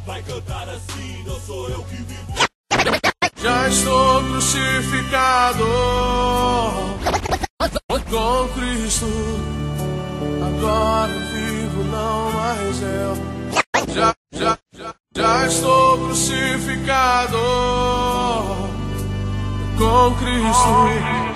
vai cantar assim, não sou eu que vivo. Já estou crucificado com Cristo, agora vivo, não mais eu. Já estou crucificado com Cristo.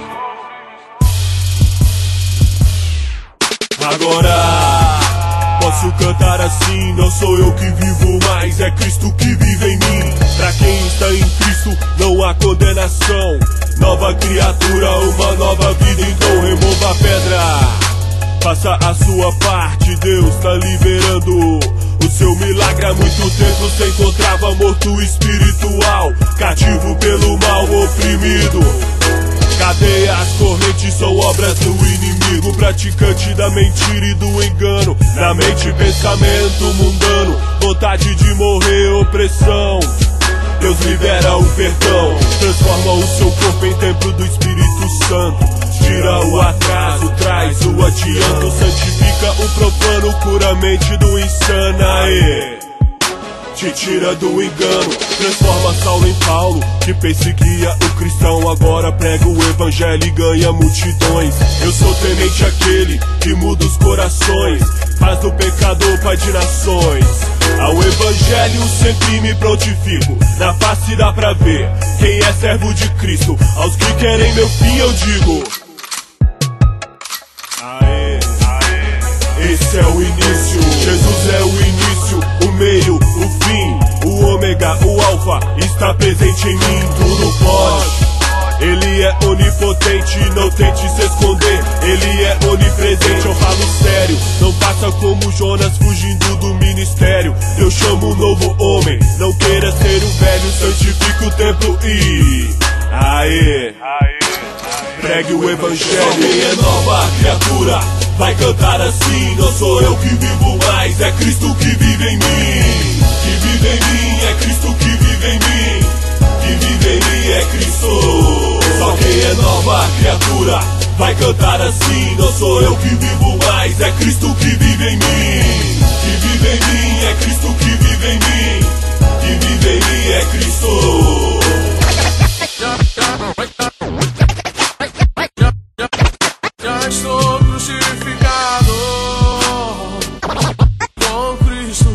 Agora posso cantar assim, não sou eu que vivo, mas é Cristo que vive em mim. Pra quem está em Cristo não há condenação, nova criatura, uma nova vida, então remova a pedra, faça a sua parte, Deus tá liberando o seu milagre. Há muito tempo se encontrava morto espiritual, cativo pelo mal, oprimido. Cadeias, correntes são obras do inimigo, praticante da mentira e do engano. Na mente pensamento mundano, vontade de morrer, opressão. Deus libera o perdão, transforma o seu corpo em templo do Espírito Santo. Tira o atraso, traz o adianto, santifica o profano, cura a mente do insano. Aê, te tira do engano, transforma Saulo em Paulo, que perseguia o cristão, agora prega o evangelho e ganha multidões. Eu sou temente aquele que muda os corações, faz do pecador pai de nações. Ao evangelho sempre me prontifico, na face dá pra ver quem é servo de Cristo. Aos que querem meu fim eu digo: aê, aê. Esse é o início, Jesus é o início, o meio, o fim, o ômega, o alfa, está presente em mim, tudo pode. Ele é onipotente, não tente se esconder, ele é onipresente, eu falo sério. Não faça como Jonas fugindo do ministério, Deus chama um novo homem, não queira ser um velho, santifica o templo e aê, pregue o evangelho. Quem é nova criatura vai cantar assim, não sou eu que vivo mais, é Cristo que vive em mim. Que vive em mim, é Cristo que vive em mim. Que vive em mim é Cristo. Só quem é nova criatura vai cantar assim, não sou eu que vivo mais, é Cristo que vive em mim. Que vive em mim, é Cristo que vive em mim. Que vive em mim é Cristo. Já estou crucificado com Cristo.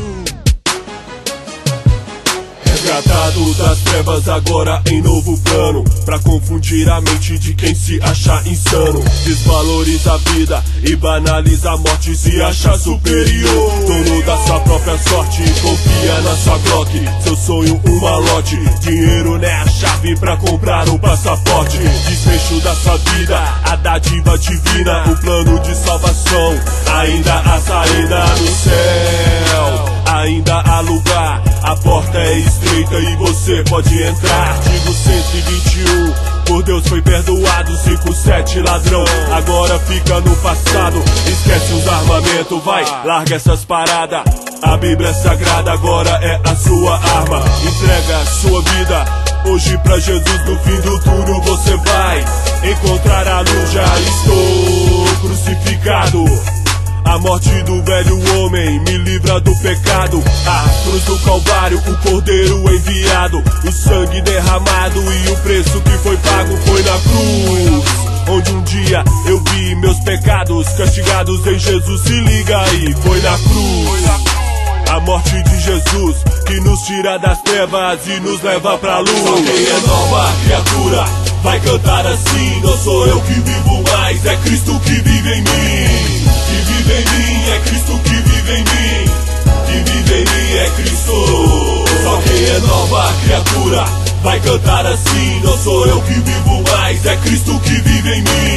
Resgatado das trevas agora em novo plano, pra confundir a mente de quem se acha insano. Desvaloriza a vida e banaliza a morte, se acha superior, dono da sua própria sorte. Confia na sua Glock, seu sonho um malote. Dinheiro não é a chave pra comprar o passaporte. Desfecho da sua vida, a dádiva divina, o plano de salvação. Ainda há saída no céu, ainda há lugar, a porta é estreita e você pode entrar. Digo 121, por Deus foi perdoado. 57 ladrão, agora fica no passado. Esquece os armamentos, vai, larga essas paradas. A Bíblia é sagrada, agora é a sua arma. Entrega a sua vida hoje pra Jesus, no fim do túnel você vai encontrar a luz. Já estou crucificado, a morte do velho homem me livra do pecado. A cruz do Calvário, o Cordeiro enviado, o sangue derramado e o preço que foi pago foi na cruz, onde um dia eu vi meus pecados castigados em Jesus. Se liga aí, foi na cruz, a morte de Jesus que nos tira das trevas e nos leva pra luz. Só quem é nova criatura vai cantar assim, não sou eu que vivo mais, é Cristo que vive em mim. Que vive em mim, é Cristo que vive em mim. Que vive em mim é Cristo. Só quem é nova criatura vai cantar assim, não sou eu que vivo mais, é Cristo que vive em mim.